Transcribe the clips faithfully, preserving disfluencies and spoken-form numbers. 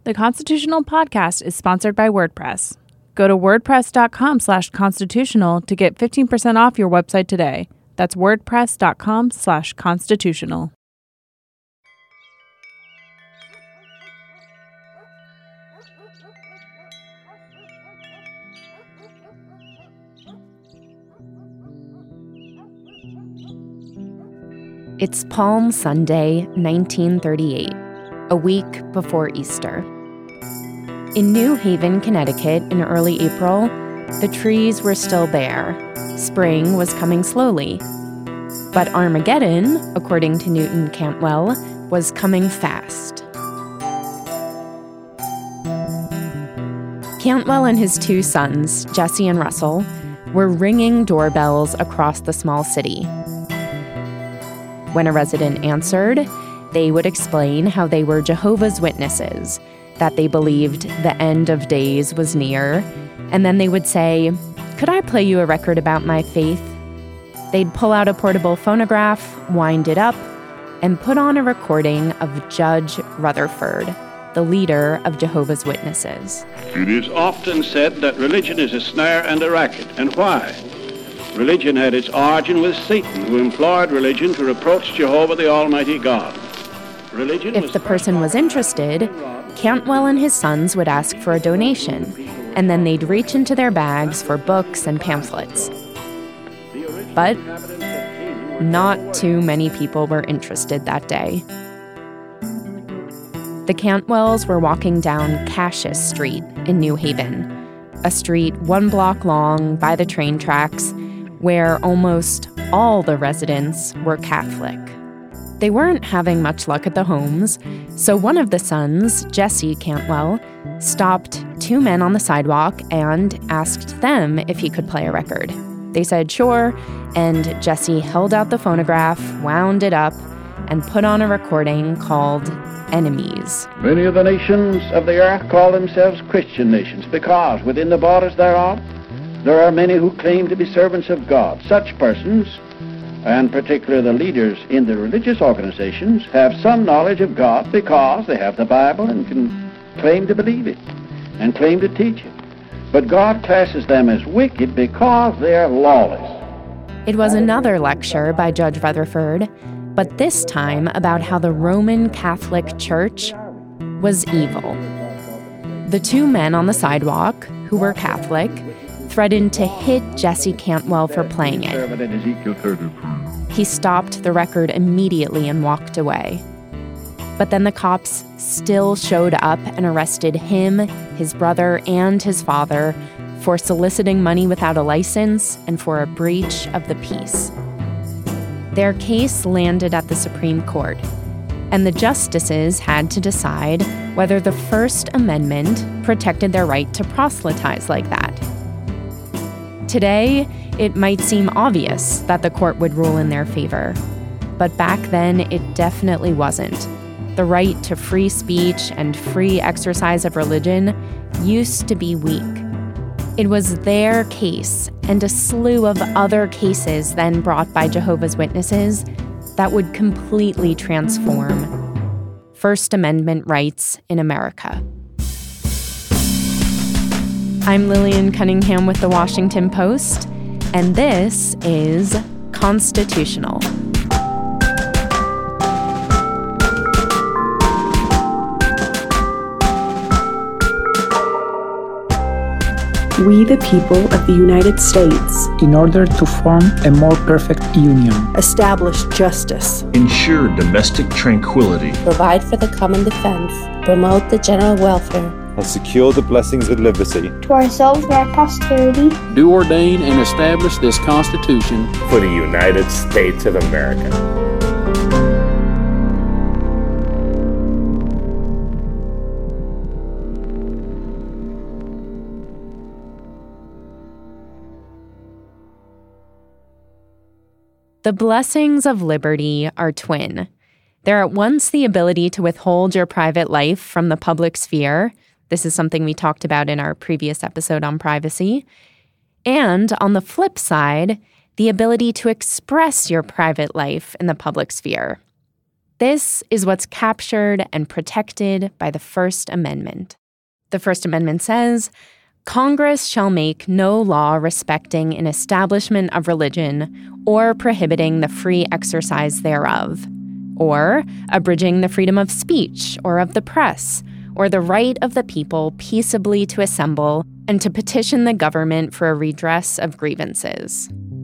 The Constitutional Podcast is sponsored by WordPress. Go to wordpress.com slash constitutional to get fifteen percent off your website today. That's wordpress.com slash constitutional. It's Palm Sunday, nineteen thirty-eight, a week before Easter. In New Haven, Connecticut, in early April, the trees were still bare. Spring was coming slowly. But Armageddon, according to Newton Cantwell, was coming fast. Cantwell and his two sons, Jesse and Russell, were ringing doorbells across the small city. When a resident answered, they would explain how they were Jehovah's Witnesses, that they believed the end of days was near, and then they would say, "Could I play you a record about my faith?" They'd pull out a portable phonograph, wind it up, and put on a recording of Judge Rutherford, the leader of Jehovah's Witnesses. It is often said that religion is a snare and a racket. And why? Religion had its origin with Satan, who employed religion to reproach Jehovah the Almighty God. Religion if the person was interested, Cantwell and his sons would ask for a donation, and then they'd reach into their bags for books and pamphlets. But not too many people were interested that day. The Cantwells were walking down Cassius Street in New Haven, a street one block long by the train tracks where almost all the residents were Catholic. They weren't having much luck at the homes, so one of the sons, Jesse Cantwell, stopped two men on the sidewalk and asked them if he could play a record. They said sure, and Jesse held out the phonograph, wound it up, and put on a recording called Enemies. Many of the nations of the earth call themselves Christian nations because within the borders thereof there are many who claim to be servants of God. Such persons, and particularly the leaders in the religious organizations, have some knowledge of God because they have the Bible and can claim to believe it and claim to teach it. But God classes them as wicked because they are lawless. It was another lecture by Judge Rutherford, but this time about how the Roman Catholic Church was evil. The two men on the sidewalk, who were Catholic, threatened to hit Jesse Cantwell for playing it. He stopped the record immediately and walked away. But then the cops still showed up and arrested him, his brother, and his father for soliciting money without a license and for a breach of the peace. Their case landed at the Supreme Court, and the justices had to decide whether the First Amendment protected their right to proselytize like that. Today, it might seem obvious that the court would rule in their favor, but back then it definitely wasn't. The right to free speech and free exercise of religion used to be weak. It was their case and a slew of other cases then brought by Jehovah's Witnesses that would completely transform First Amendment rights in America. I'm Lillian Cunningham with The Washington Post, and this is Constitutional. We the people of the United States, in order to form a more perfect union, establish justice, ensure domestic tranquility, provide for the common defense, promote the general welfare, and secure the blessings of liberty to ourselves and our posterity, do ordain and establish this Constitution for the United States of America. The blessings of liberty are twin. They're at once the ability to withhold your private life from the public sphere. This is something we talked about in our previous episode on privacy. And on the flip side, the ability to express your private life in the public sphere. This is what's captured and protected by the First Amendment. The First Amendment says, Congress shall make no law respecting an establishment of religion or prohibiting the free exercise thereof, or abridging the freedom of speech or of the press, or the right of the people peaceably to assemble and to petition the government for a redress of grievances.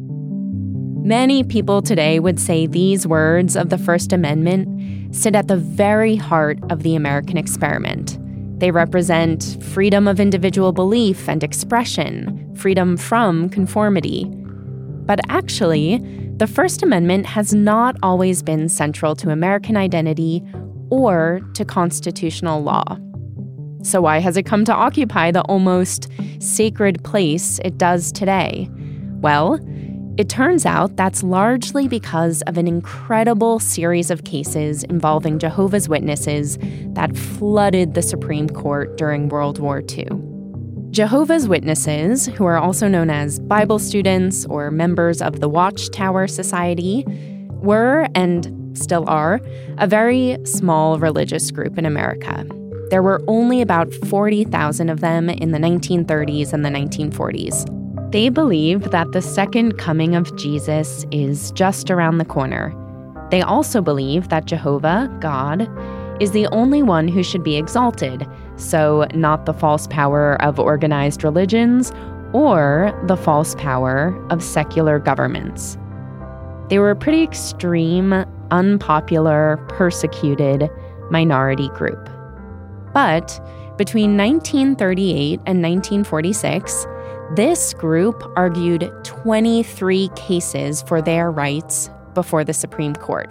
Many people today would say these words of the First Amendment sit at the very heart of the American experiment. They represent freedom of individual belief and expression, freedom from conformity. But actually, the First Amendment has not always been central to American identity or to constitutional law. So why has it come to occupy the almost sacred place it does today? Well, it turns out that's largely because of an incredible series of cases involving Jehovah's Witnesses that flooded the Supreme Court during World War Two. Jehovah's Witnesses, who are also known as Bible students or members of the Watchtower Society, were, and still are, a very small religious group in America. There were only about forty thousand of them in the nineteen thirties and the nineteen forties. They believe that the second coming of Jesus is just around the corner. They also believe that Jehovah, God, is the only one who should be exalted, so not the false power of organized religions or the false power of secular governments. They were a pretty extreme, unpopular, persecuted minority group. But between nineteen thirty-eight and nineteen forty-six, this group argued twenty-three cases for their rights before the Supreme Court.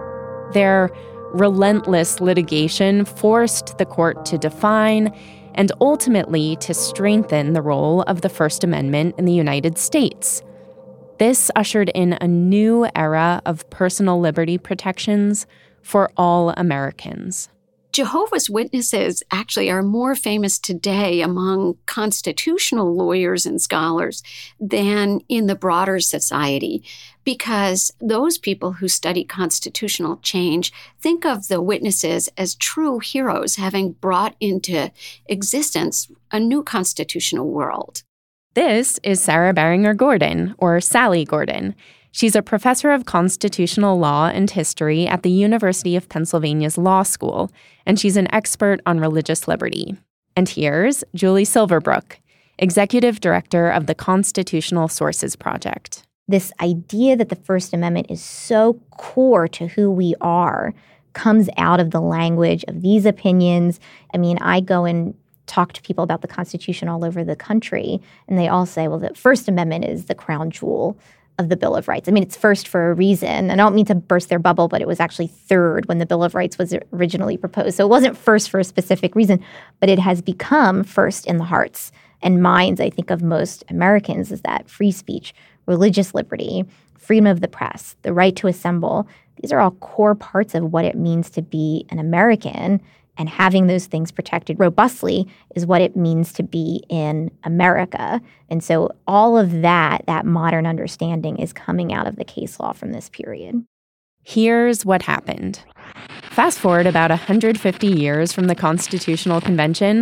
Their relentless litigation forced the court to define and ultimately to strengthen the role of the First Amendment in the United States. This ushered in a new era of personal liberty protections for all Americans. Jehovah's Witnesses actually are more famous today among constitutional lawyers and scholars than in the broader society, because those people who study constitutional change think of the witnesses as true heroes, having brought into existence a new constitutional world. This is Sarah Barringer Gordon, or Sally Gordon. She's a professor of constitutional law and history at the University of Pennsylvania's Law School, and she's an expert on religious liberty. And here's Julie Silverbrook, executive director of the Constitutional Sources Project. This idea that the First Amendment is so core to who we are comes out of the language of these opinions. I mean, I go and talk to people about the Constitution all over the country, and they all say, well, the First Amendment is the crown jewel of the Bill of Rights. I mean, it's first for a reason. And I don't mean to burst their bubble, but it was actually third when the Bill of Rights was originally proposed. So it wasn't first for a specific reason, but it has become first in the hearts and minds, I think, of most Americans, is that free speech, religious liberty, freedom of the press, the right to assemble. These are all core parts of what it means to be an American, and having those things protected robustly is what it means to be in America. And so all of that, that modern understanding is coming out of the case law from this period. Here's what happened. Fast forward about one hundred fifty years from the Constitutional Convention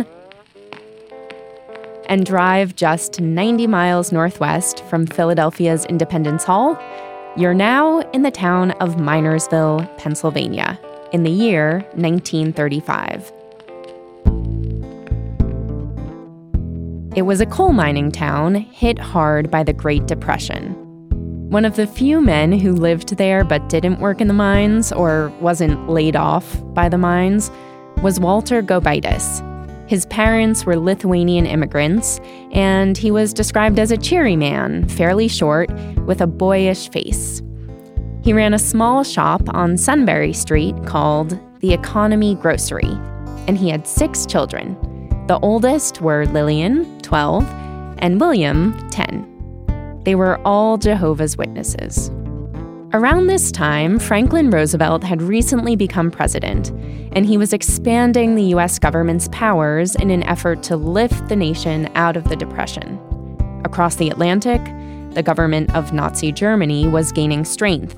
and drive just ninety miles northwest from Philadelphia's Independence Hall. You're now in the town of Minersville, Pennsylvania, in the year nineteen thirty-five. It was a coal mining town hit hard by the Great Depression. One of the few men who lived there but didn't work in the mines or wasn't laid off by the mines was Walter Gobaitis. His parents were Lithuanian immigrants, and he was described as a cheery man, fairly short, with a boyish face. He ran a small shop on Sunbury Street called the Economy Grocery, and he had six children. The oldest were Lillian, twelve, and William, ten. They were all Jehovah's Witnesses. Around this time, Franklin Roosevelt had recently become president, and he was expanding the U S government's powers in an effort to lift the nation out of the Depression. Across the Atlantic, the government of Nazi Germany was gaining strength,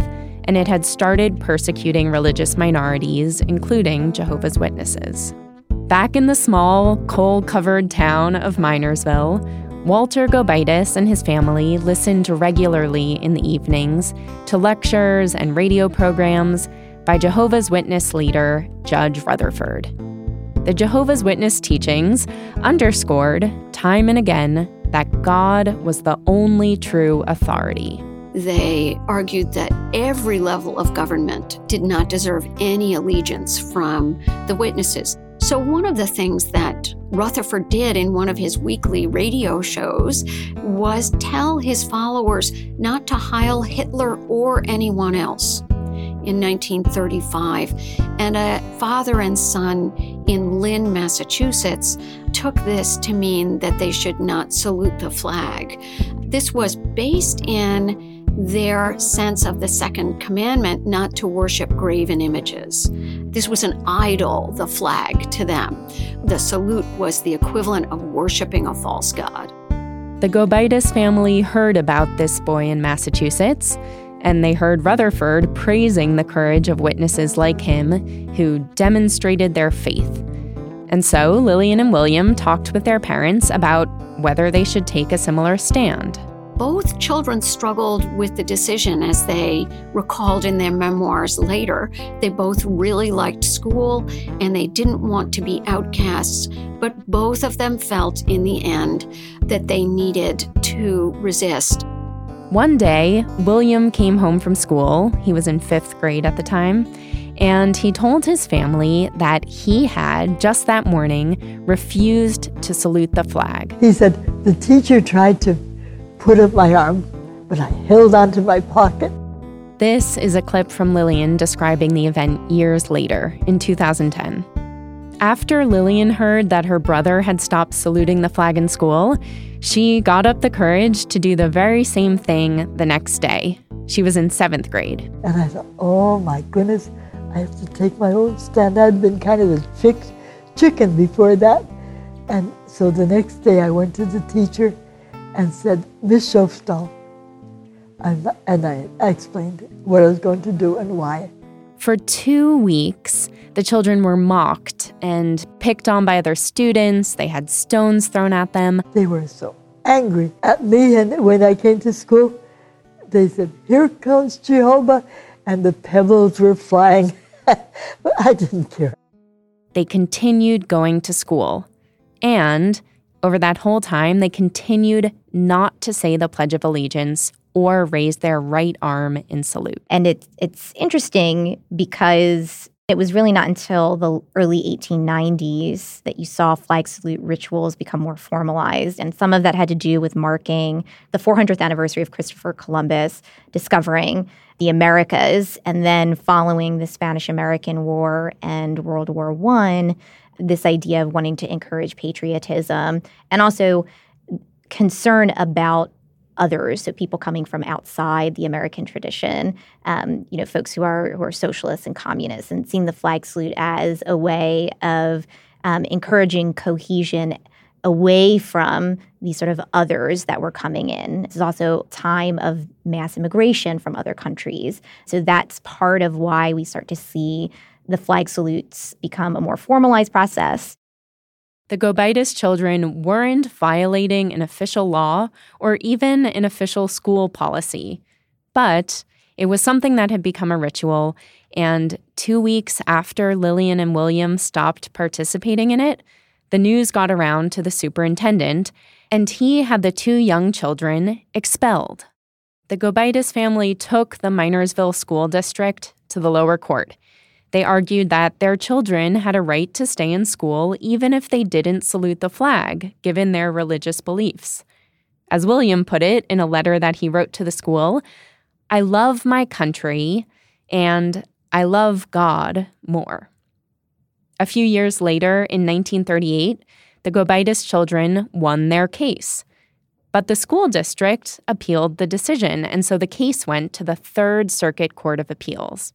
and it had started persecuting religious minorities, including Jehovah's Witnesses. Back in the small, coal-covered town of Minersville, Walter Gobitis and his family listened regularly in the evenings to lectures and radio programs by Jehovah's Witness leader Judge Rutherford. The Jehovah's Witness teachings underscored, time and again, that God was the only true authority. They argued that every level of government did not deserve any allegiance from the witnesses. So one of the things that Rutherford did in one of his weekly radio shows was tell his followers not to Heil Hitler or anyone else. In nineteen thirty-five, and a father and son in Lynn, Massachusetts, took this to mean that they should not salute the flag. This was based in their sense of the second commandment, not to worship graven images. This was an idol, the flag, to them. The salute was the equivalent of worshiping a false god. The Gobitis family heard about this boy in Massachusetts, and they heard Rutherford praising the courage of witnesses like him who demonstrated their faith. And so Lillian and William talked with their parents about whether they should take a similar stand. Both children struggled with the decision, as they recalled in their memoirs later. They both really liked school, and they didn't want to be outcasts, but both of them felt in the end that they needed to resist. One day, William came home from school. He was in fifth grade at the time, and he told his family that he had, just that morning, refused to salute the flag. He said, the teacher tried to put up my arm, but I held onto my pocket. This is a clip from Lillian describing the event years later, in two thousand ten. After Lillian heard that her brother had stopped saluting the flag in school, she got up the courage to do the very same thing the next day. She was in seventh grade. And I thought, oh my goodness, I have to take my own stand. I'd been kind of a fixed chicken before that. And so the next day I went to the teacher and said, Miss Schofstall, and, and I explained what I was going to do and why. For two weeks, the children were mocked and picked on by other students. They had stones thrown at them. They were so angry at me, and when I came to school, they said, here comes Jehovah, and the pebbles were flying. But I didn't care. They continued going to school, and over that whole time, they continued not to say the Pledge of Allegiance or raise their right arm in salute. And it's it's interesting because it was really not until the early eighteen nineties that you saw flag salute rituals become more formalized. And some of that had to do with marking the four hundredth anniversary of Christopher Columbus discovering the Americas, and then following the Spanish-American War and World War One, this idea of wanting to encourage patriotism and also concern about others, so people coming from outside the American tradition, um, you know, folks who are who are socialists and communists, and seeing the flag salute as a way of um, encouraging cohesion away from these sort of others that were coming in. This is also a time of mass immigration from other countries. So that's part of why we start to see the flag salutes become a more formalized process. The Gobitis children weren't violating an official law or even an official school policy, but it was something that had become a ritual, and two weeks after Lillian and William stopped participating in it, the news got around to the superintendent, and he had the two young children expelled. The Gobitis family took the Minersville School District to the lower court. They argued that their children had a right to stay in school even if they didn't salute the flag, given their religious beliefs. As William put it in a letter that he wrote to the school, I love my country and I love God more. A few years later, in nineteen thirty-eight, the Gobitis children won their case. But the school district appealed the decision, and so the case went to the Third Circuit Court of Appeals.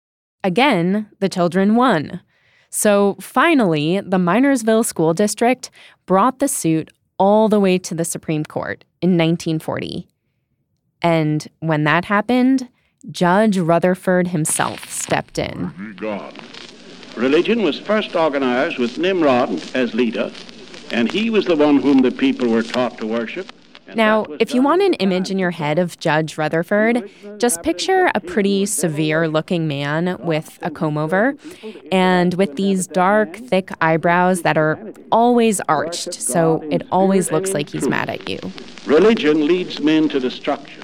Again, the children won. So finally, the Minersville School District brought the suit all the way to the Supreme Court in nineteen forty. And when that happened, Judge Rutherford himself stepped in. God. Religion was first organized with Nimrod as leader, and he was the one whom the people were taught to worship. Now, if you want an image in your head of Judge Rutherford, just picture a pretty severe-looking man with a comb-over and with these dark, thick eyebrows that are always arched, so it always looks like he's mad at you. Religion leads men to destruction.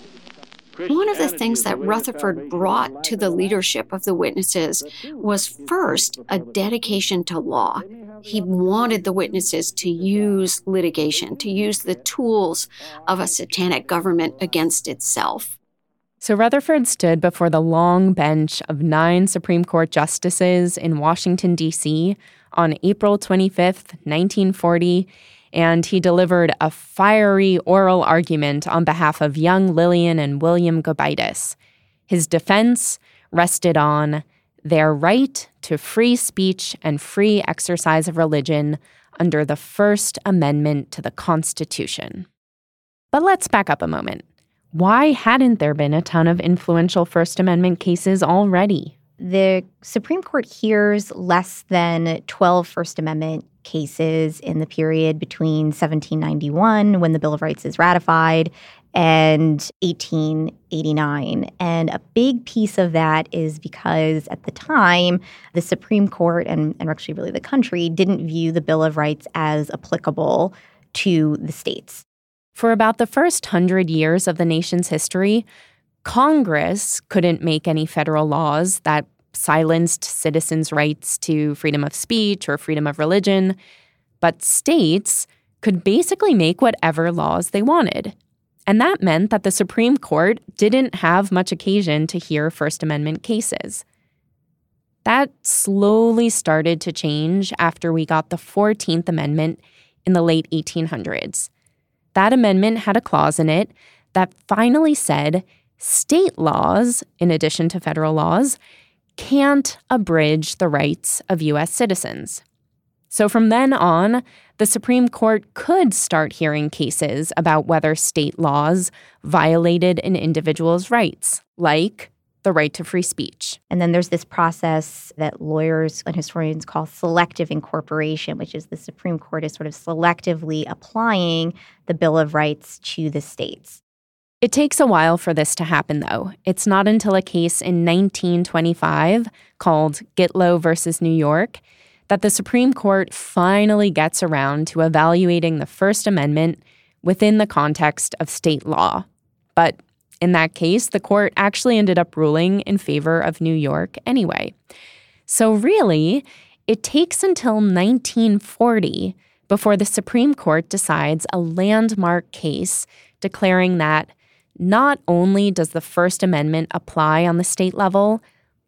One of the things that Rutherford brought to the leadership of the witnesses was first a dedication to law. He wanted the witnesses to use litigation, to use the tools of a satanic government against itself. So Rutherford stood before the long bench of nine Supreme Court justices in Washington, D C on April twenty-fifth, nineteen forty, and he delivered a fiery oral argument on behalf of young Lillian and William Gobitis. His defense rested on their right to free speech and free exercise of religion under the First Amendment to the Constitution. But let's back up a moment. Why hadn't there been a ton of influential First Amendment cases already? The Supreme Court hears less than twelve First Amendment cases in the period between seventeen ninety-one, when the Bill of Rights is ratified, and eighteen eighty-nine. And a big piece of that is because at the time, the Supreme Court, and, and actually really the country, didn't view the Bill of Rights as applicable to the states. For about the first hundred years of the nation's history, Congress couldn't make any federal laws that silenced citizens' rights to freedom of speech or freedom of religion, but states could basically make whatever laws they wanted. And that meant that the Supreme Court didn't have much occasion to hear First Amendment cases. That slowly started to change after we got the fourteenth Amendment in the late eighteen hundreds. That amendment had a clause in it that finally said state laws, in addition to federal laws, can't abridge the rights of U S citizens. So from then on, the Supreme Court could start hearing cases about whether state laws violated an individual's rights, like the right to free speech. And then there's this process that lawyers and historians call selective incorporation, which is the Supreme Court is sort of selectively applying the Bill of Rights to the states. It takes a while for this to happen, though. It's not until a case in nineteen twenty-five called Gitlow versus New York that the Supreme Court finally gets around to evaluating the First Amendment within the context of state law. But in that case, the court actually ended up ruling in favor of New York anyway. So really, it takes until nineteen forty before the Supreme Court decides a landmark case declaring that not only does the First Amendment apply on the state level,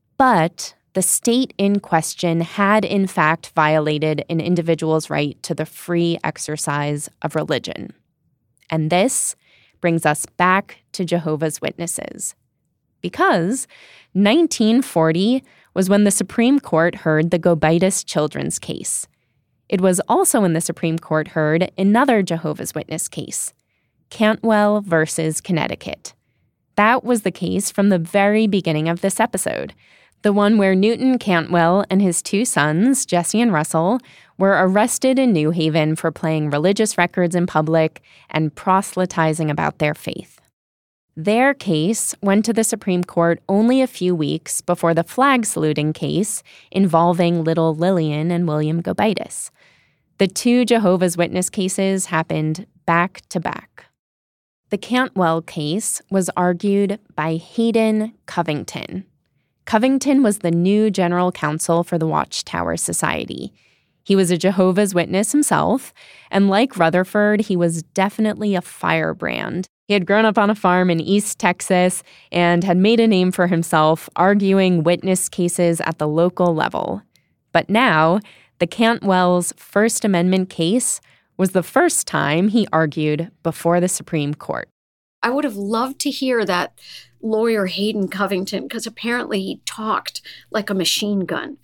but the state in question had in fact violated an individual's right to the free exercise of religion. And this brings us back to Jehovah's Witnesses. Because nineteen forty was when the Supreme Court heard the Gobitis children's case. It was also when the Supreme Court heard another Jehovah's Witness case, Cantwell versus Connecticut. That was the case from the very beginning of this episode, the one where Newton Cantwell and his two sons, Jesse and Russell, were arrested in New Haven for playing religious records in public and proselytizing about their faith. Their case went to the Supreme Court only a few weeks before the flag saluting case involving little Lillian and William Gobitis. The two Jehovah's Witness cases happened back to back. The Cantwell case was argued by Hayden Covington. Covington was the new general counsel for the Watchtower Society. He was a Jehovah's Witness himself, and like Rutherford, he was definitely a firebrand. He had grown up on a farm in East Texas and had made a name for himself arguing witness cases at the local level. But now, the Cantwell's First Amendment case was the first time he argued before the Supreme Court. I would have loved to hear that lawyer Hayden Covington, because apparently he talked like a machine gun.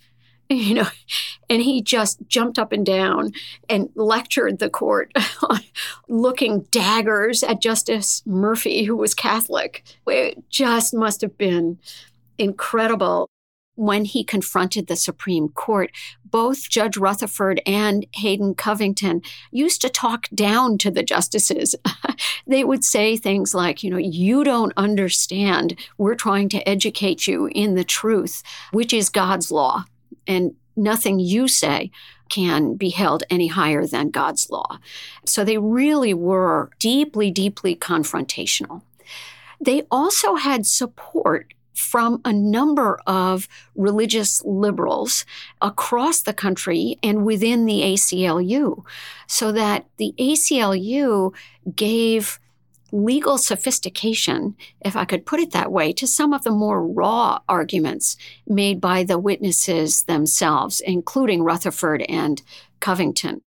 you know, and he just jumped up and down and lectured the court, looking daggers at Justice Murphy, who was Catholic. It just must have been incredible. When he confronted the Supreme Court, both Judge Rutherford and Hayden Covington used to talk down to the justices. They would say things like, you know, you don't understand. We're trying to educate you in the truth, which is God's law. And nothing you say can be held any higher than God's law. So they really were deeply, deeply confrontational. They also had support from a number of religious liberals across the country and within the A C L U, so that the A C L U gave legal sophistication, if I could put it that way, to some of the more raw arguments made by the witnesses themselves, including Rutherford and Covington.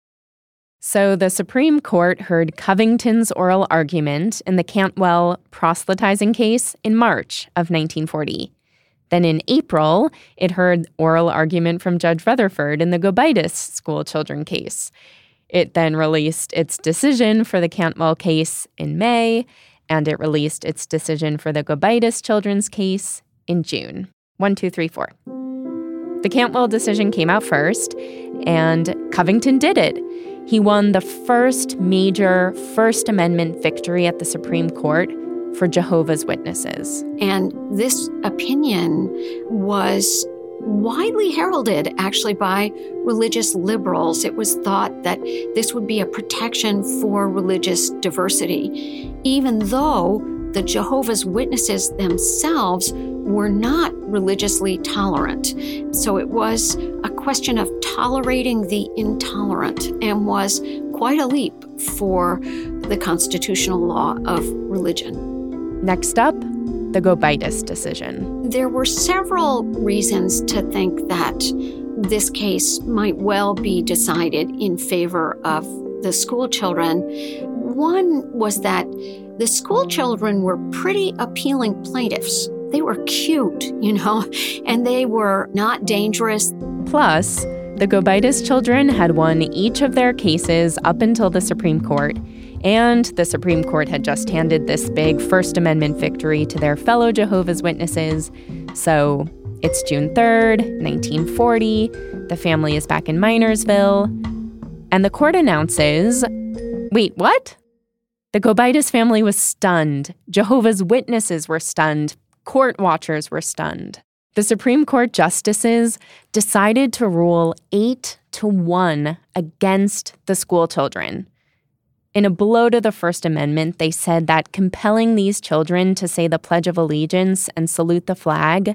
So the Supreme Court heard Covington's oral argument in the Cantwell proselytizing case in March of nineteen forty. Then in April, it heard oral argument from Judge Rutherford in the Gobitis school children case. It then released its decision for the Cantwell case in May, and it released its decision for the Gobitis children's case in June. One, two, three, four. The Cantwell decision came out first, and Covington did it. He won the first major First Amendment victory at the Supreme Court for Jehovah's Witnesses. And this opinion was widely heralded, actually, by religious liberals. It was thought that this would be a protection for religious diversity, even though the Jehovah's Witnesses themselves were not religiously tolerant. So it was a question of tolerating the intolerant, and was quite a leap for the constitutional law of religion. Next up, the Gobitis decision. There were several reasons to think that this case might well be decided in favor of the school children. One was that the school children were pretty appealing plaintiffs. They were cute, you know, and they were not dangerous. Plus, the Gobitis children had won each of their cases up until the Supreme Court, and the Supreme Court had just handed this big First Amendment victory to their fellow Jehovah's Witnesses. So it's June third, nineteen forty. The family is back in Minersville, and the court announces, wait, what? The Gobitis family was stunned. Jehovah's Witnesses were stunned. Court watchers were stunned. The Supreme Court justices decided to rule eight to one against the school children. In a blow to the First Amendment, they said that compelling these children to say the Pledge of Allegiance and salute the flag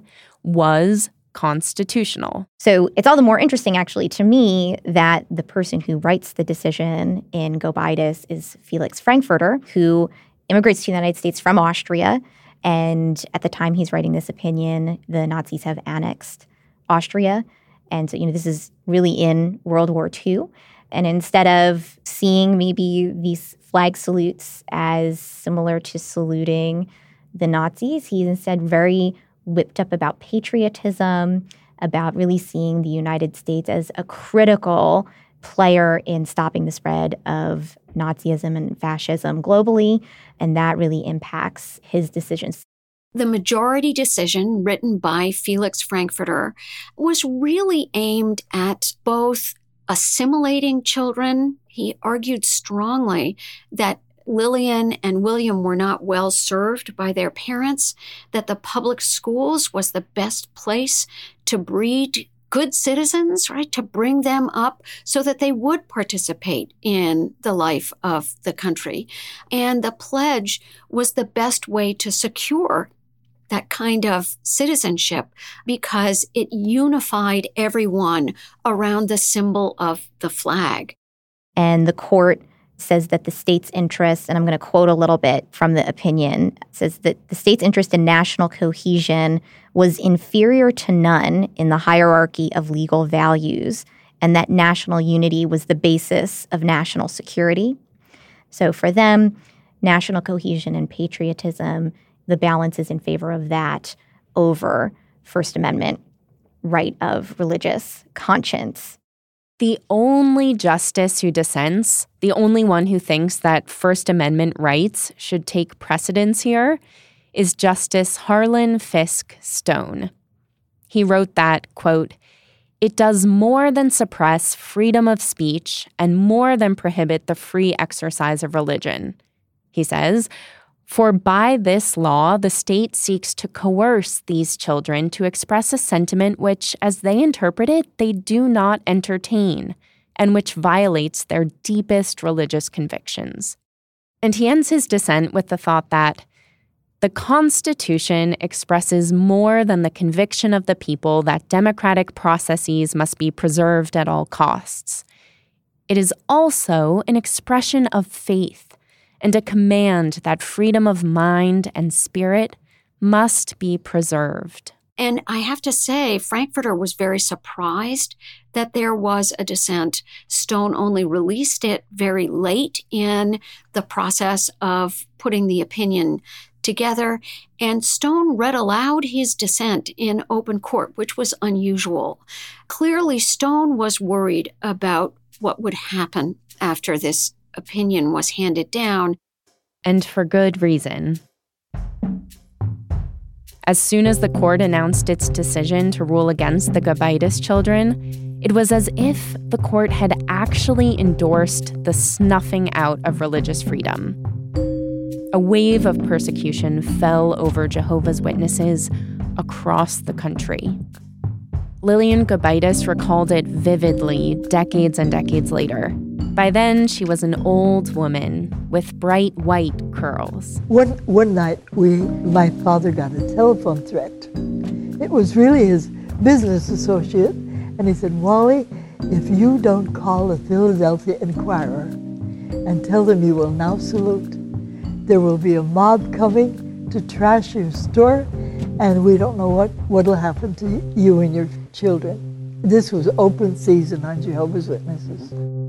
was constitutional. So it's all the more interesting, actually, to me, that the person who writes the decision in Gobitis is Felix Frankfurter, who immigrates to the United States from Austria. And at the time he's writing this opinion, the Nazis have annexed Austria. And so, you know, this is really in World War Two. And instead of seeing maybe these flag salutes as similar to saluting the Nazis, he's instead very whipped up about patriotism, about really seeing the United States as a critical player in stopping the spread of Nazism and fascism globally, and that really impacts his decisions. The majority decision written by Felix Frankfurter was really aimed at both assimilating children. He argued strongly that Lillian and William were not well served by their parents, that the public schools was the best place to breed good citizens, right, to bring them up so that they would participate in the life of the country. And the pledge was the best way to secure that kind of citizenship because it unified everyone around the symbol of the flag. And the court says that the state's interest, and I'm going to quote a little bit from the opinion, says that the state's interest in national cohesion was inferior to none in the hierarchy of legal values, and that national unity was the basis of national security. So for them, national cohesion and patriotism, the balance is in favor of that over First Amendment right of religious conscience. The only justice who dissents, the only one who thinks that First Amendment rights should take precedence here, is Justice Harlan Fiske Stone. He wrote that, quote, "It does more than suppress freedom of speech and more than prohibit the free exercise of religion." He says, "For by this law, the state seeks to coerce these children to express a sentiment which, as they interpret it, they do not entertain, and which violates their deepest religious convictions." And he ends his dissent with the thought that the Constitution expresses more than the conviction of the people that democratic processes must be preserved at all costs. It is also an expression of faith and a command that freedom of mind and spirit must be preserved. And I have to say, Frankfurter was very surprised that there was a dissent. Stone only released it very late in the process of putting the opinion together, and Stone read aloud his dissent in open court, which was unusual. Clearly, Stone was worried about what would happen after this opinion was handed down. And for good reason. As soon as the court announced its decision to rule against the Gobitis children, it was as if the court had actually endorsed the snuffing out of religious freedom. A wave of persecution fell over Jehovah's Witnesses across the country. Lillian Gobitis recalled it vividly decades and decades later. By then, she was an old woman with bright white curls. One, one night, we, my father got a telephone threat. It was really his business associate, and he said, "Wally, if you don't call the Philadelphia Inquirer and tell them you will now salute, there will be a mob coming to trash your store, and we don't know what will happen to you and your children." This was open season on Jehovah's Witnesses.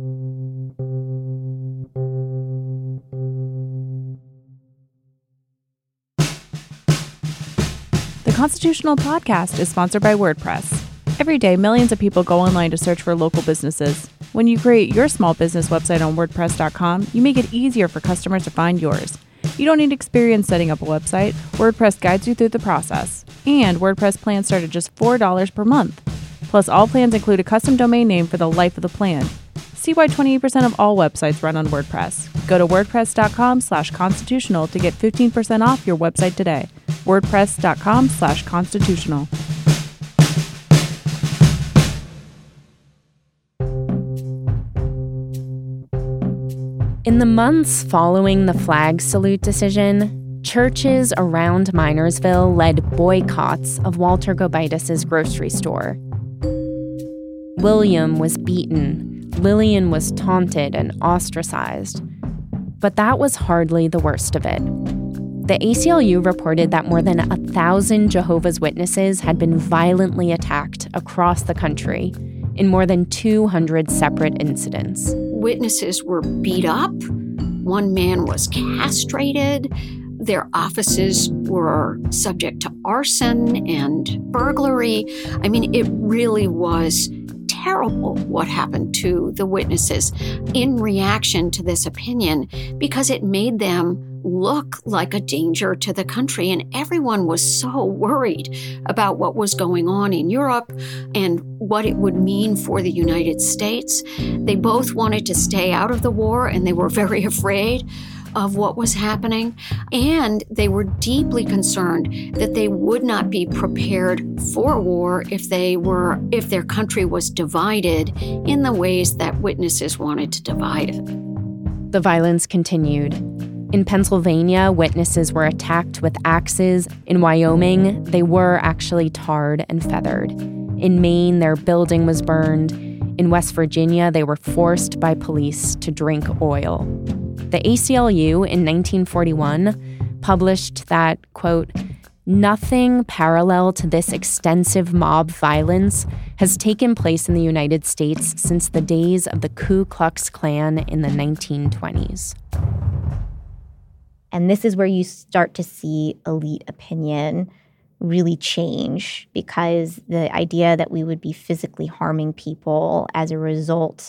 The Constitutional Podcast is sponsored by WordPress. Every day, millions of people go online to search for local businesses. When you create your small business website on WordPress dot com, you make it easier for customers to find yours. You don't need experience setting up a website. WordPress guides you through the process. And WordPress plans start at just four dollars per month. Plus, all plans include a custom domain name for the life of the plan. See why twenty-eight percent of all websites run on WordPress. Go to WordPress dot com slash constitutional to get fifteen percent off your website today. WordPress dot com slash constitutional. In the months following the flag salute decision, churches around Minersville led boycotts of Walter Gobitis' grocery store. William was beaten, Lillian was taunted and ostracized. But that was hardly the worst of it. The A C L U reported that more than a thousand Jehovah's Witnesses had been violently attacked across the country in more than two hundred separate incidents. Witnesses were beat up. One man was castrated. Their offices were subject to arson and burglary. I mean, it really was terrible what happened to the witnesses in reaction to this opinion, because it made them look like a danger to the country. And everyone was so worried about what was going on in Europe and what it would mean for the United States. They both wanted to stay out of the war, and they were very afraid of what was happening. And they were deeply concerned that they would not be prepared for war if they were, if their country was divided in the ways that witnesses wanted to divide it. The violence continued. In Pennsylvania, witnesses were attacked with axes. In Wyoming, they were actually tarred and feathered. In Maine, their building was burned. In West Virginia, they were forced by police to drink oil. The A C L U in nineteen forty-one published that, quote, "Nothing parallel to this extensive mob violence has taken place in the United States since the days of the Ku Klux Klan in the nineteen twenties. And this is where you start to see elite opinion really change, because the idea that we would be physically harming people as a result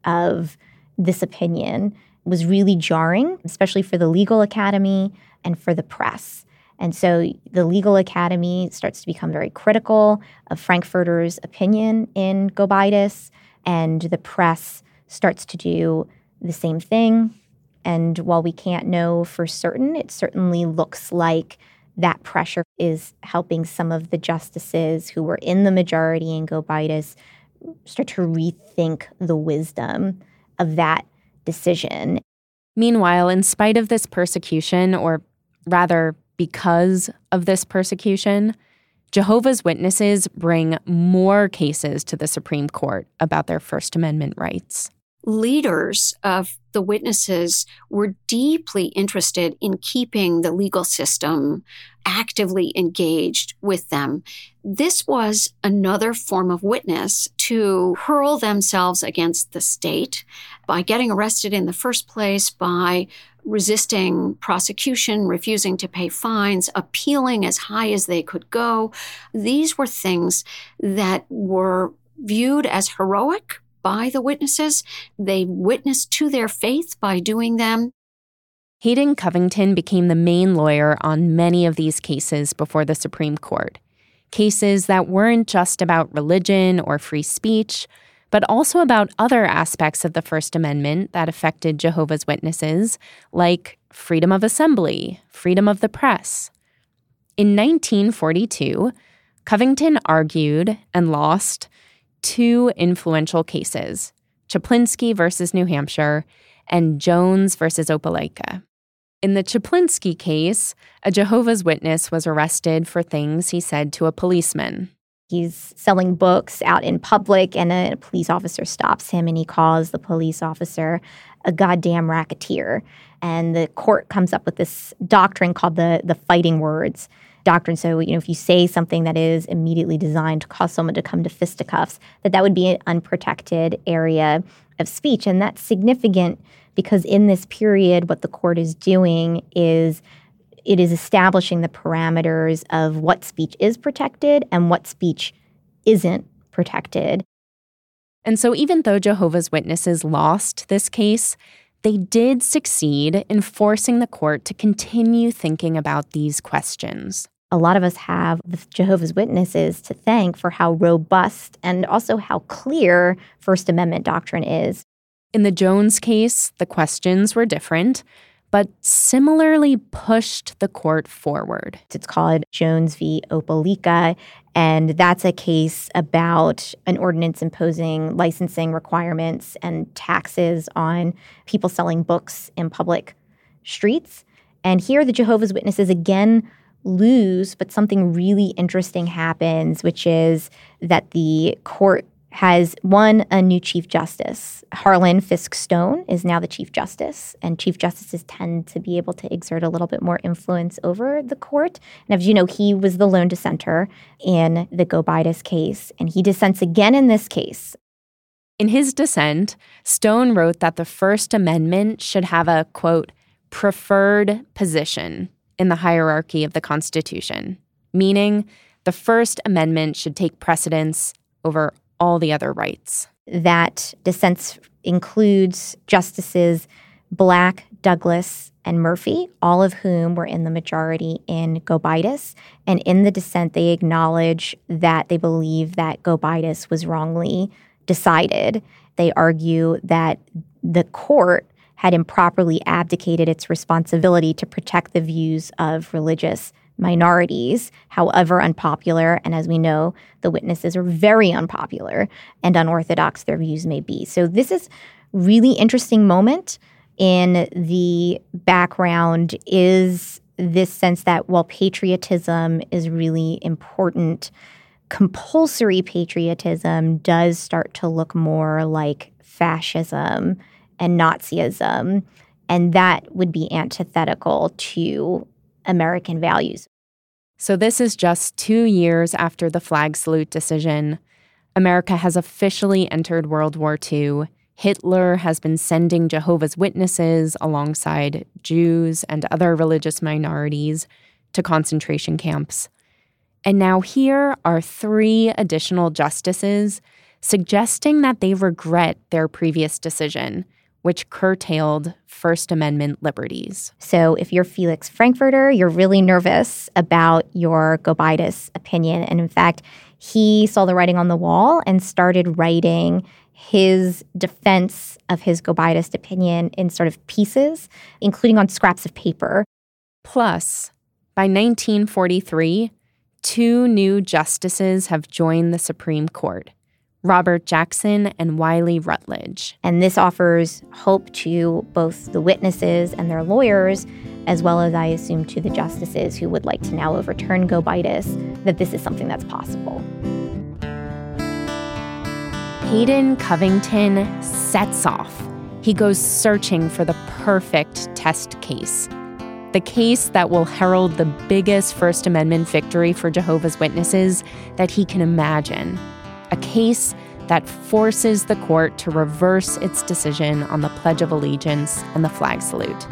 of this opinion was really jarring, especially for the legal academy and for the press. And so the legal academy starts to become very critical of Frankfurter's opinion in Gobitis, and the press starts to do the same thing. And while we can't know for certain, it certainly looks like that pressure is helping some of the justices who were in the majority in Gobitis start to rethink the wisdom of that decision. Meanwhile, in spite of this persecution, or rather because of this persecution, Jehovah's Witnesses bring more cases to the Supreme Court about their First Amendment rights. Leaders of the witnesses were deeply interested in keeping the legal system actively engaged with them. This was another form of witness to hurl themselves against the state by getting arrested in the first place, by resisting prosecution, refusing to pay fines, appealing as high as they could go. These were things that were viewed as heroic by the witnesses. They witnessed to their faith by doing them. Hayden Covington became the main lawyer on many of these cases before the Supreme Court. Cases that weren't just about religion or free speech, but also about other aspects of the First Amendment that affected Jehovah's Witnesses, like freedom of assembly, freedom of the press. In nineteen forty-two, Covington argued and lost two influential cases, Chaplinsky versus New Hampshire and Jones versus Opelika. In the Chaplinsky case, a Jehovah's Witness was arrested for things he said to a policeman. He's selling books out in public, and a police officer stops him, and he calls the police officer a goddamn racketeer. And the court comes up with this doctrine called the, the fighting words doctrine. So, you know, if you say something that is immediately designed to cause someone to come to fisticuffs, that that would be an unprotected area of speech. And that's significant because in this period, what the court is doing is it is establishing the parameters of what speech is protected and what speech isn't protected. And so even though Jehovah's Witnesses lost this case, they did succeed in forcing the court to continue thinking about these questions. A lot of us have the Jehovah's Witnesses to thank for how robust and also how clear First Amendment doctrine is. In the Jones case, the questions were different, but similarly pushed the court forward. It's called Jones v. Opelika, and that's a case about an ordinance imposing licensing requirements and taxes on people selling books in public streets. And here the Jehovah's Witnesses again lose, but something really interesting happens, which is that the court has, one, a new Chief Justice. Harlan Fiske Stone is now the Chief Justice, and Chief Justices tend to be able to exert a little bit more influence over the court. And as you know, he was the lone dissenter in the Gobitis case, and he dissents again in this case. In his dissent, Stone wrote that the First Amendment should have a, quote, preferred position in the hierarchy of the Constitution, meaning the First Amendment should take precedence over all the other rights. That dissent includes Justices Black, Douglas, and Murphy, all of whom were in the majority in Gobitis. And in the dissent, they acknowledge that they believe that Gobitis was wrongly decided. They argue that the court had improperly abdicated its responsibility to protect the views of religious minorities, however unpopular, and as we know, the witnesses are very unpopular and unorthodox their views may be. So this is really interesting moment in the background is this sense that while patriotism is really important, compulsory patriotism does start to look more like fascism and Nazism, and that would be antithetical to American values. So this is just two years after the flag salute decision. America has officially entered World War Two. Hitler has been sending Jehovah's Witnesses alongside Jews and other religious minorities to concentration camps. And now here are three additional justices suggesting that they regret their previous decision, which curtailed First Amendment liberties. So if you're Felix Frankfurter, you're really nervous about your Gobitis opinion. And in fact, he saw the writing on the wall and started writing his defense of his Gobitis opinion in sort of pieces, including on scraps of paper. Plus, by nineteen forty-three, two new justices have joined the Supreme Court, Robert Jackson and Wiley Rutledge. And this offers hope to both the witnesses and their lawyers, as well as, I assume, to the justices who would like to now overturn Gobitis, that this is something that's possible. Hayden Covington sets off. He goes searching for the perfect test case. The case that will herald the biggest First Amendment victory for Jehovah's Witnesses that he can imagine. A case that forces the court to reverse its decision on the Pledge of Allegiance and the flag salute.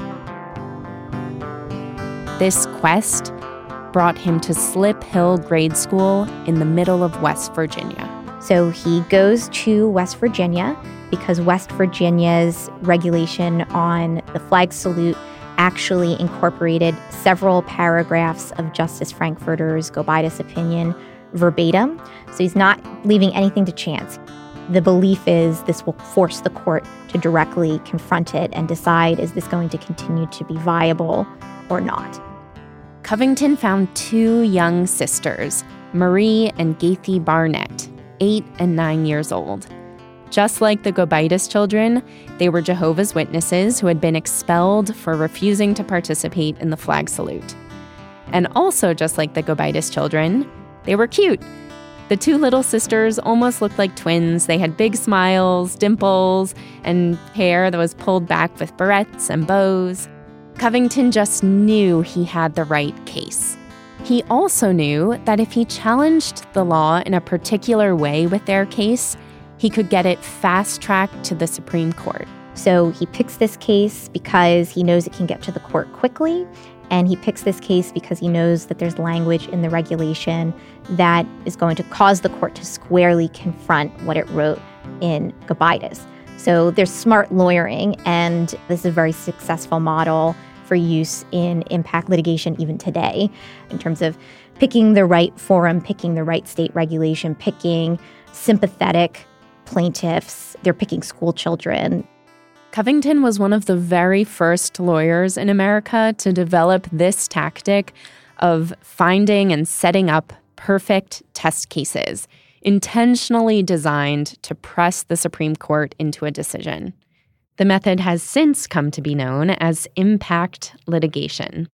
This quest brought him to Slip Hill Grade School in the middle of West Virginia. So he goes to West Virginia because West Virginia's regulation on the flag salute actually incorporated several paragraphs of Justice Frankfurter's Gobitis opinion verbatim. So he's not leaving anything to chance. The belief is this will force the court to directly confront it and decide, is this going to continue to be viable or not? Covington found two young sisters, Marie and Gaithy Barnett, eight and nine years old. Just like the Gobitis children, they were Jehovah's Witnesses who had been expelled for refusing to participate in the flag salute. And also just like the Gobitis children, they were cute. The two little sisters almost looked like twins. They had big smiles, dimples, and hair that was pulled back with barrettes and bows. Covington just knew he had the right case. He also knew that if he challenged the law in a particular way with their case, he could get it fast-tracked to the Supreme Court. So he picks this case because he knows it can get to the court quickly, and he picks this case because he knows that there's language in the regulation that is going to cause the court to squarely confront what it wrote in Gobitis. So there's smart lawyering, and this is a very successful model for use in impact litigation even today, in terms of picking the right forum, picking the right state regulation, picking sympathetic plaintiffs. They're picking school children. Covington was one of the very first lawyers in America to develop this tactic of finding and setting up perfect test cases, intentionally designed to press the Supreme Court into a decision. The method has since come to be known as impact litigation.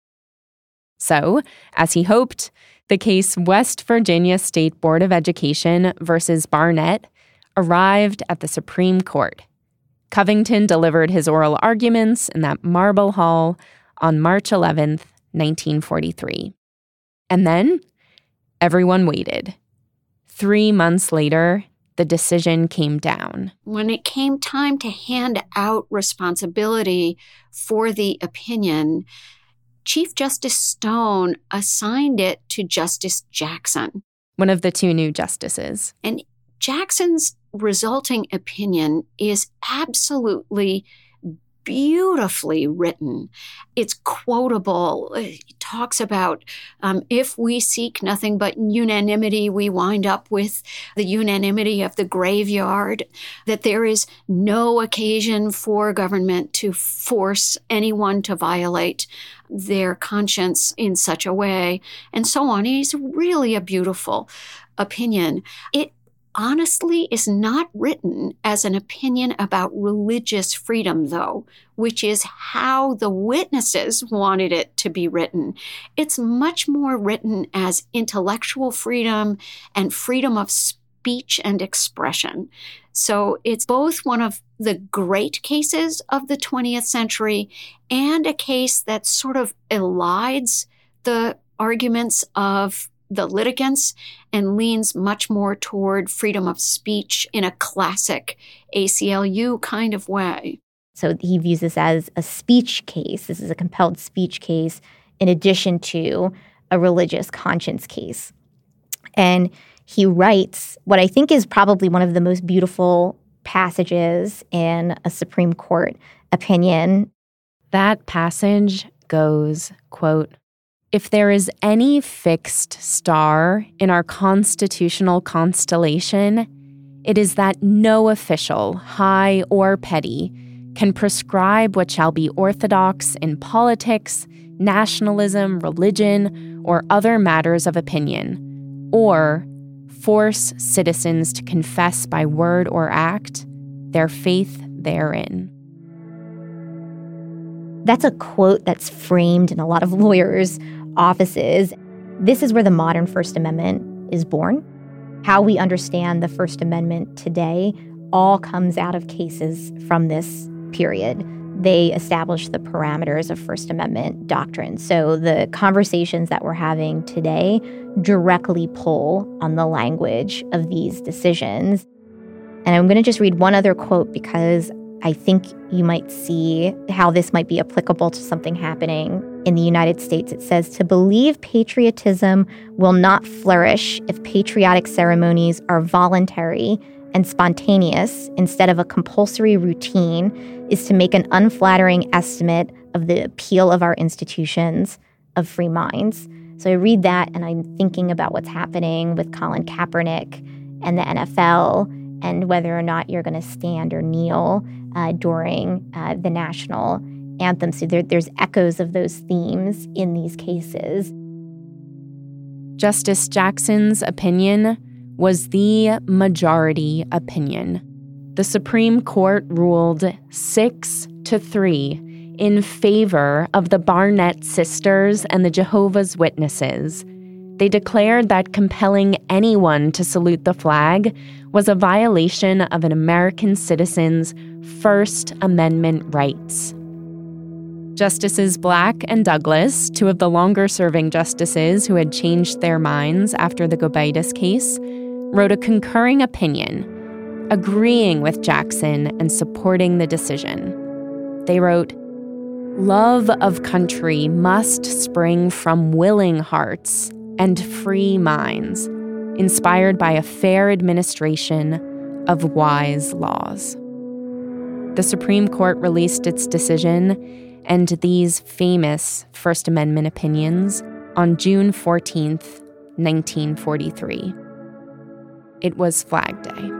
So, as he hoped, the case West Virginia State Board of Education versus Barnett arrived at the Supreme Court. Covington delivered his oral arguments in that marble hall on March eleventh, nineteen forty-three. And then everyone waited. Three months later, the decision came down. When it came time to hand out responsibility for the opinion, Chief Justice Stone assigned it to Justice Jackson, one of the two new justices. And Jackson's resulting opinion is absolutely beautifully written. It's quotable. It talks about um, if we seek nothing but unanimity, we wind up with the unanimity of the graveyard, that there is no occasion for government to force anyone to violate their conscience in such a way, and so on. It's really a beautiful opinion. It honestly is not written as an opinion about religious freedom, though, which is how the witnesses wanted it to be written. It's much more written as intellectual freedom and freedom of speech and expression. So it's both one of the great cases of the twentieth century and a case that sort of elides the arguments of the litigants and leans much more toward freedom of speech in a classic A C L U kind of way. So he views this as a speech case. This is a compelled speech case in addition to a religious conscience case. And he writes what I think is probably one of the most beautiful passages in a Supreme Court opinion. That passage goes, quote, "If there is any fixed star in our constitutional constellation, it is that no official, high or petty, can prescribe what shall be orthodox in politics, nationalism, religion, or other matters of opinion, or force citizens to confess by word or act their faith therein." That's a quote that's framed in a lot of lawyers' offices. This is where the modern First Amendment is born. How we understand the First Amendment today all comes out of cases from this period. They establish the parameters of First Amendment doctrine. So the conversations that we're having today directly pull on the language of these decisions. And I'm going to just read one other quote because I think you might see how this might be applicable to something happening in the United States. It says, "To believe patriotism will not flourish if patriotic ceremonies are voluntary and spontaneous instead of a compulsory routine is to make an unflattering estimate of the appeal of our institutions of free minds." So I read that and I'm thinking about what's happening with Colin Kaepernick and the N F L and whether or not you're going to stand or kneel uh, during uh, the national anthem. So there, there's echoes of those themes in these cases. Justice Jackson's opinion was the majority opinion. The Supreme Court ruled six to three in favor of the Barnett sisters and the Jehovah's Witnesses. They declared that compelling anyone to salute the flag was a violation of an American citizen's First Amendment rights. Justices Black and Douglas, two of the longer-serving justices who had changed their minds after the Gobitis case, wrote a concurring opinion, agreeing with Jackson and supporting the decision. They wrote, "Love of country must spring from willing hearts and free minds, inspired by a fair administration of wise laws." The Supreme Court released its decision and these famous First Amendment opinions on June fourteenth, nineteen forty-three. It was Flag Day.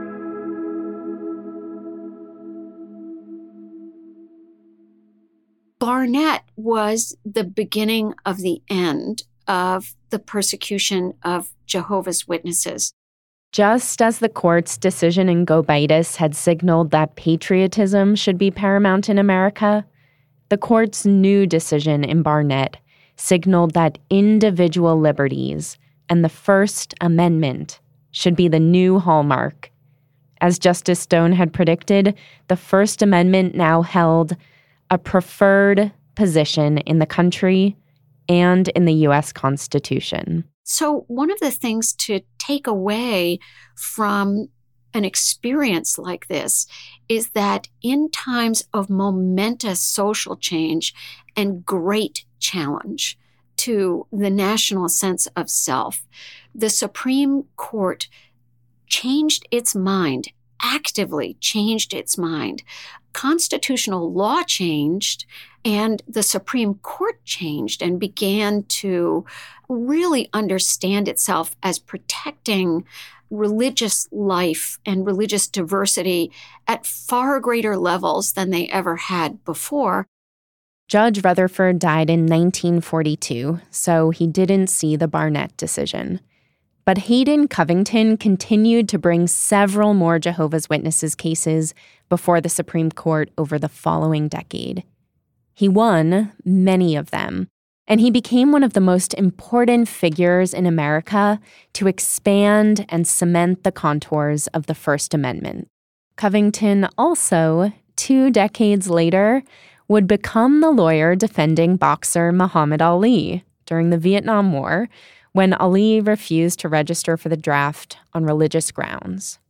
Barnett was the beginning of the end of the persecution of Jehovah's Witnesses. Just as the court's decision in Gobitis had signaled that patriotism should be paramount in America, the court's new decision in Barnett signaled that individual liberties and the First Amendment should be the new hallmark. As Justice Stone had predicted, the First Amendment now held a preferred position in the country and in the U S Constitution. So one of the things to take away from an experience like this is that in times of momentous social change and great challenge to the national sense of self, the Supreme Court changed its mind, actively changed its mind. Constitutional law changed, and the Supreme Court changed and began to really understand itself as protecting religious life and religious diversity at far greater levels than they ever had before. Judge Rutherford died in nineteen forty-two, so he didn't see the Barnett decision. But Hayden Covington continued to bring several more Jehovah's Witnesses cases before the Supreme Court over the following decade. He won many of them, and he became one of the most important figures in America to expand and cement the contours of the First Amendment. Covington also, two decades later, would become the lawyer defending boxer Muhammad Ali during the Vietnam War, when Ali refused to register for the draft on religious grounds.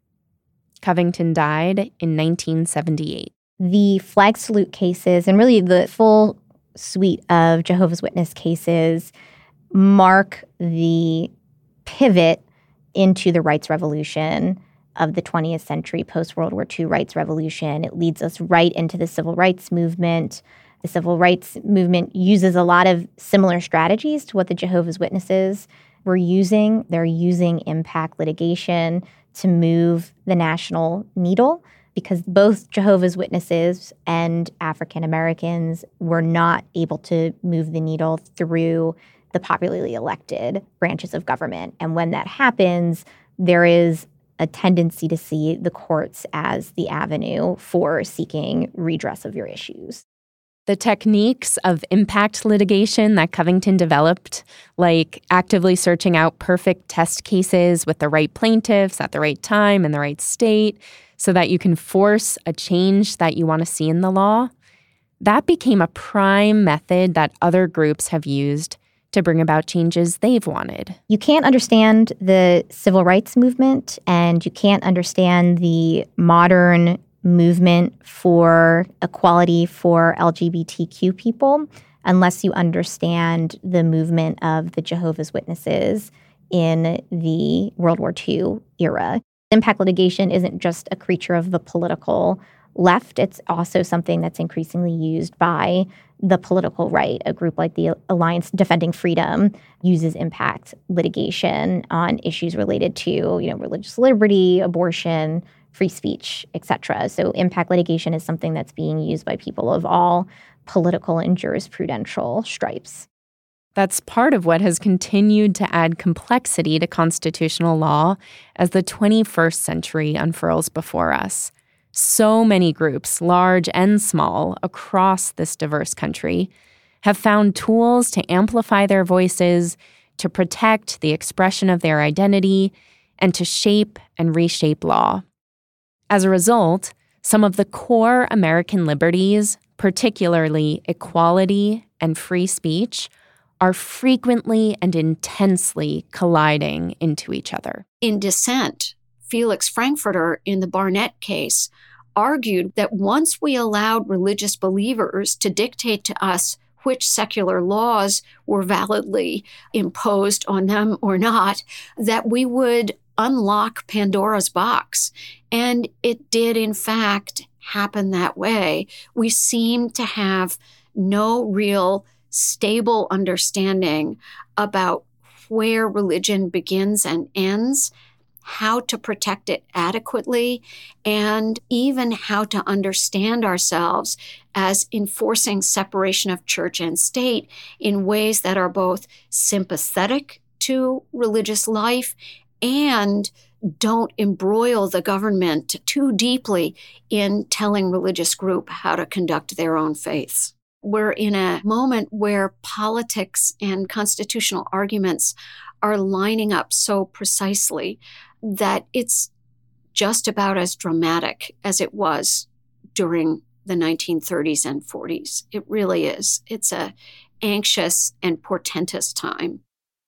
Covington died in nineteen seventy-eight. The flag salute cases, and really the full suite of Jehovah's Witness cases, mark the pivot into the rights revolution of the twentieth century, post-World War Two rights revolution. It leads us right into the civil rights movement. The civil rights movement uses a lot of similar strategies to what the Jehovah's Witnesses were using. They're using impact litigation to move the national needle, because both Jehovah's Witnesses and African Americans were not able to move the needle through the popularly elected branches of government. And when that happens, there is a tendency to see the courts as the avenue for seeking redress of your issues. The techniques of impact litigation that Covington developed, like actively searching out perfect test cases with the right plaintiffs at the right time in the right state so that you can force a change that you want to see in the law, that became a prime method that other groups have used to bring about changes they've wanted. You can't understand the civil rights movement, and you can't understand the modern movement for equality for L G B T Q people unless you understand the movement of the Jehovah's Witnesses in the World War Two era. Impact litigation isn't just a creature of the political left. It's also something that's increasingly used by the political right. A group like the Alliance Defending Freedom uses impact litigation on issues related to, you know, religious liberty, abortion, free speech, et cetera. So impact litigation is something that's being used by people of all political and jurisprudential stripes. That's part of what has continued to add complexity to constitutional law as the twenty-first century unfurls before us. So many groups, large and small, across this diverse country have found tools to amplify their voices, to protect the expression of their identity, and to shape and reshape law. As a result, some of the core American liberties, particularly equality and free speech, are frequently and intensely colliding into each other. In dissent, Felix Frankfurter, in the Barnett case, argued that once we allowed religious believers to dictate to us which secular laws were validly imposed on them or not, that we would unlock Pandora's box. And it did, in fact, happen that way. We seem to have no real stable understanding about where religion begins and ends, how to protect it adequately, and even how to understand ourselves as enforcing separation of church and state in ways that are both sympathetic to religious life and don't embroil the government too deeply in telling religious groups how to conduct their own faiths. We're in a moment where politics and constitutional arguments are lining up so precisely that it's just about as dramatic as it was during the nineteen thirties and forties. It really is. It's a anxious and portentous time.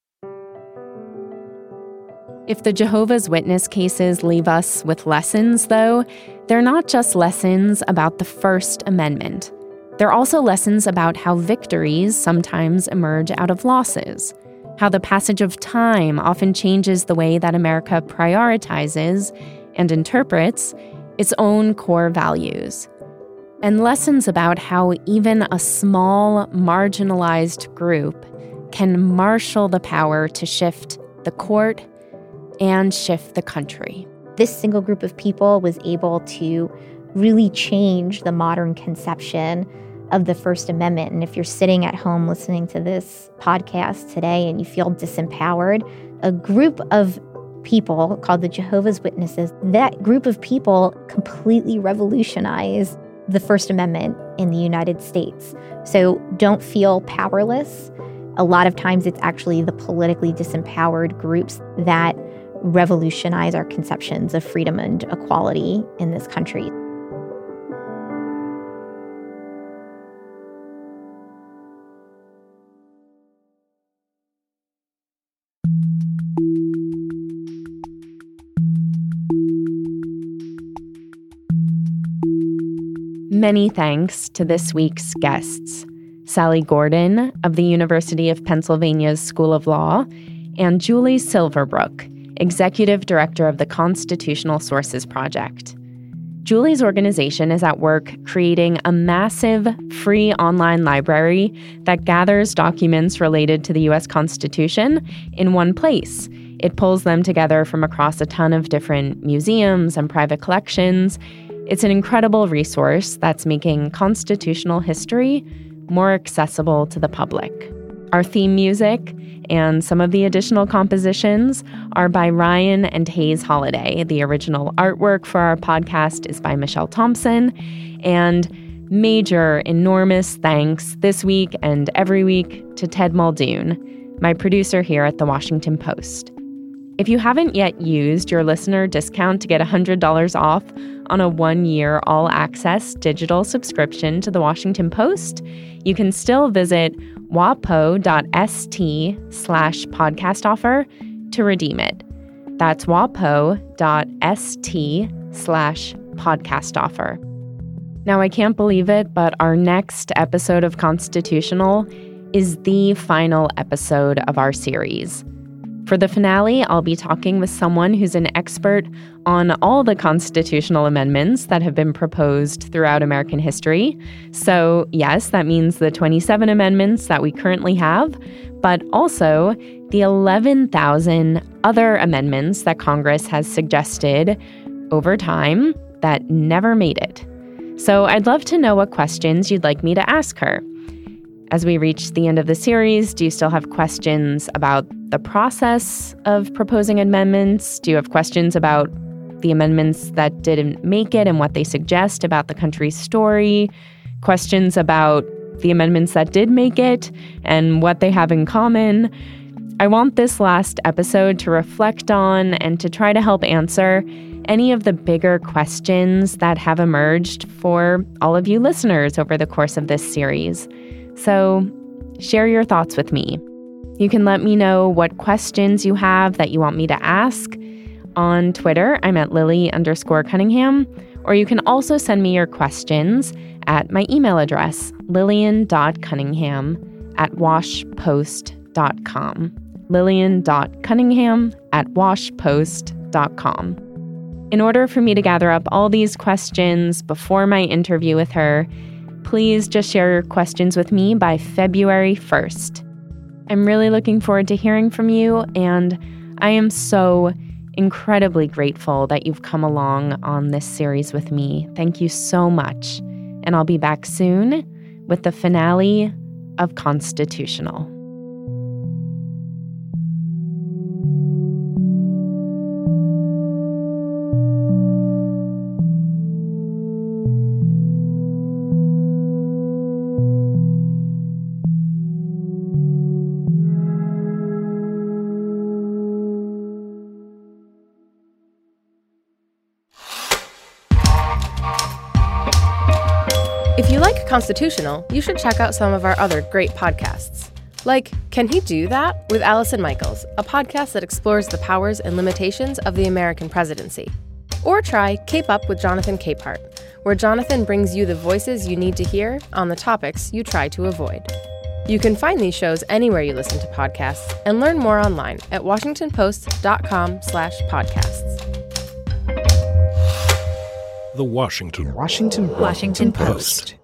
If the Jehovah's Witness cases leave us with lessons, though, they're not just lessons about the First Amendment. They're also lessons about how victories sometimes emerge out of losses, how the passage of time often changes the way that America prioritizes and interprets its own core values, and lessons about how even a small, marginalized group can marshal the power to shift the court and shift the country. This single group of people was able to really change the modern conception of the First Amendment. And if you're sitting at home listening to this podcast today and you feel disempowered, a group of people called the Jehovah's Witnesses, that group of people completely revolutionized the First Amendment in the United States. So don't feel powerless. A lot of times it's actually the politically disempowered groups that revolutionize our conceptions of freedom and equality in this country. Many thanks to this week's guests, Sally Gordon of the University of Pennsylvania's School of Law and Julie Silverbrook, Executive Director of the Constitutional Sources Project. Julie's organization is at work creating a massive free online library that gathers documents related to the U S Constitution in one place. It pulls them together from across a ton of different museums and private collections. It's an incredible resource that's making constitutional history more accessible to the public. Our theme music and some of the additional compositions are by Ryan and Hayes Holiday. The original artwork for our podcast is by Michelle Thompson. And major, enormous thanks this week and every week to Ted Muldoon, my producer here at The Washington Post. If you haven't yet used your listener discount to get one hundred dollars off on a one-year all-access digital subscription to The Washington Post, you can still visit wapo.st slash podcast offer to redeem it. That's wapo.st slash podcast offer. Now, I can't believe it, but our next episode of Constitutional is the final episode of our series. For the finale, I'll be talking with someone who's an expert on all the constitutional amendments that have been proposed throughout American history. So, yes, that means the twenty-seven amendments that we currently have, but also the eleven thousand other amendments that Congress has suggested over time that never made it. So I'd love to know what questions you'd like me to ask her. As we reach the end of the series, do you still have questions about the process of proposing amendments? Do you have questions about the amendments that didn't make it and what they suggest about the country's story? Questions about the amendments that did make it and what they have in common? I want this last episode to reflect on and to try to help answer any of the bigger questions that have emerged for all of you listeners over the course of this series. So share your thoughts with me. You can let me know what questions you have that you want me to ask. On Twitter, I'm at Lily underscore Cunningham, or you can also send me your questions at my email address, lillian.cunningham at washpost.com. lillian.cunningham at washpost.com. In order for me to gather up all these questions before my interview with her, please just share your questions with me by February first. I'm really looking forward to hearing from you, and I am so incredibly grateful that you've come along on this series with me. Thank you so much, and I'll be back soon with the finale of Constitutional. If you like Constitutional, you should check out some of our other great podcasts. Like Can He Do That? With Allison Michaels, a podcast that explores the powers and limitations of the American presidency. Or try Cape Up with Jonathan Capehart, where Jonathan brings you the voices you need to hear on the topics you try to avoid. You can find these shows anywhere you listen to podcasts and learn more online at washingtonpost.com slash podcasts. The Washington Washington Washington Post.